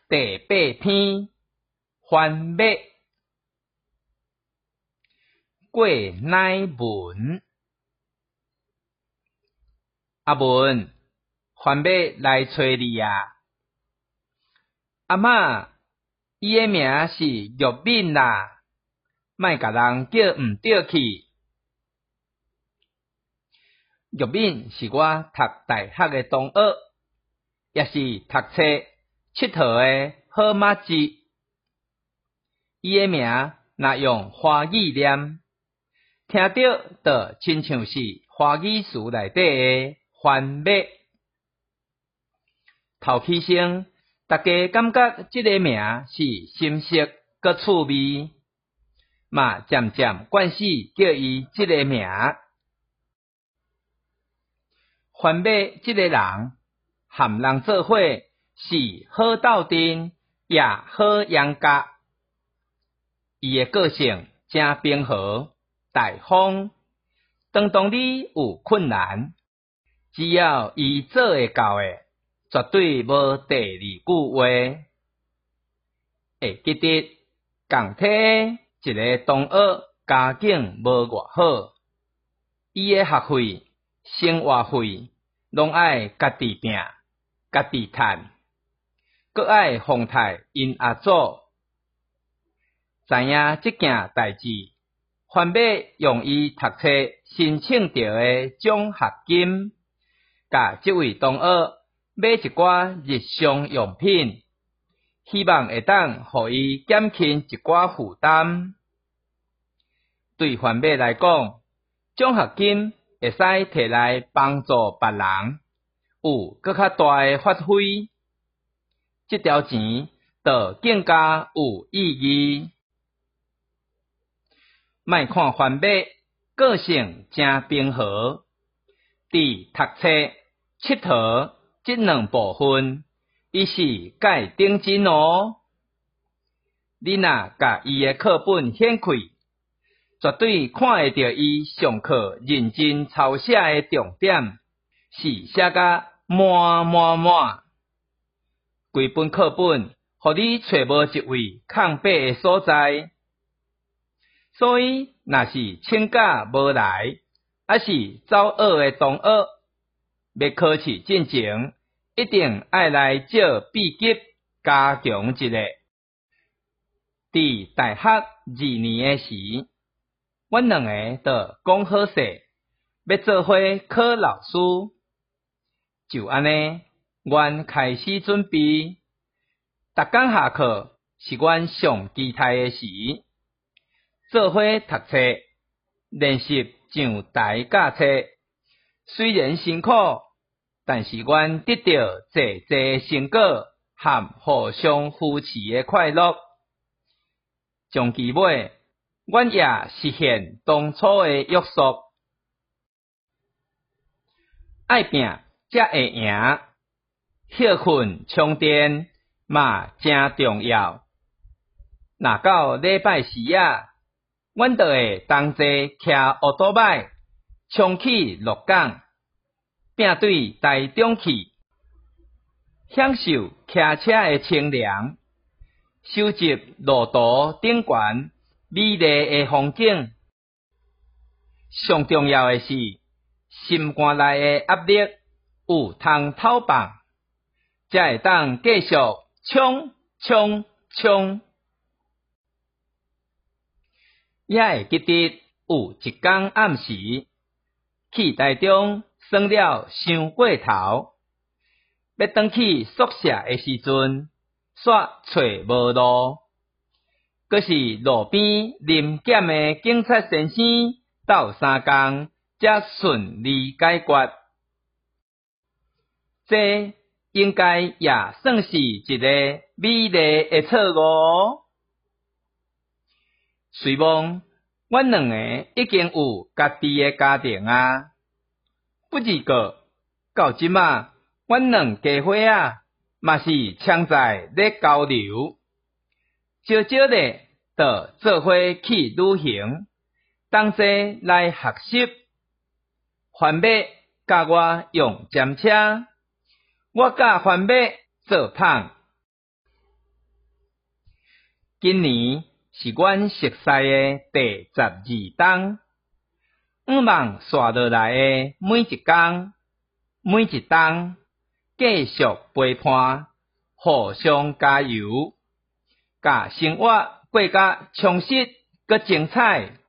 第8篇番麦过乃文。阿文，番麦来找你啊！阿嬷，伊的名是玉敏啦，莫甲人叫毋对去。玉敏是我读大学的同学，也是读册佚佗的好妈子。伊的名若用华语念，听到就亲像是华语词内底的番麦。头起先，大家感觉这个名是新鲜佮趣味，嘛渐渐惯习叫伊这个名。番麦这个人，和人做伙是好斗阵，也好养家。伊的个性真平和大方，当你有困难，只要伊做会到的，绝对无第二句话。会记得共体一个同学家境无偌好，伊的学费、生活费拢爱家己拼、家己趁，搁爱奉贷因阿祖。知影这件代志，番麦用伊读册申请到的奖学金，甲这位同学买一寡日常用品，希望会当互伊减轻一寡负担。对番麦来讲，奖学金会使摕来帮助别人，有搁较大的发挥。这条钱就更加有意义。莫看番麦个性真平和，伫读册、佚佗这两部分，伊是介顶真哦。你若甲伊的课本掀开，绝对看会到伊上课认真抄写的重点，是写甲满。规本课本，互你找无一位空白的所在。所以，若是请假无来，还是走学的同学，要考试进前，一定爱来借笔记加强一下。伫大学2年的时，阮两个就讲好势，要做伙考老师。就安尼，阮开始准备。逐工下课是阮上期待的时。做伙读册，练习上台教册，虽然辛苦，但是阮得到济成果和互相扶持的快乐。终其尾，阮也实现当初的约束。爱拼才会赢，休困充电嘛真重要。若到礼拜时啊，阮就会同齐骑奥多麦，冲去鹿港，并对台中去，享受骑车的清凉，收集路途顶悬美丽的风景。上重要的是，心肝内的压力有通透放，才会当继续冲。也会记得有一天暗时，去台中耍了伤过头，要转去宿舍的时阵，煞找无路，阁是路边临检的警察先生斗相共，才顺利解决。这应该也算是一个美丽的错误。虽望阮两个已经有家己的家庭啊，不过到即仔，阮两家伙啊，嘛是常在咧交流，少的就做伙去旅行，同齐来学习。番麦甲我用尖车，我甲番麦做捧。 今年是阮熟悉的第12冬，希望刷落来的每一天、每一冬，继续陪伴，互相加油，甲生活过甲充实佮精彩。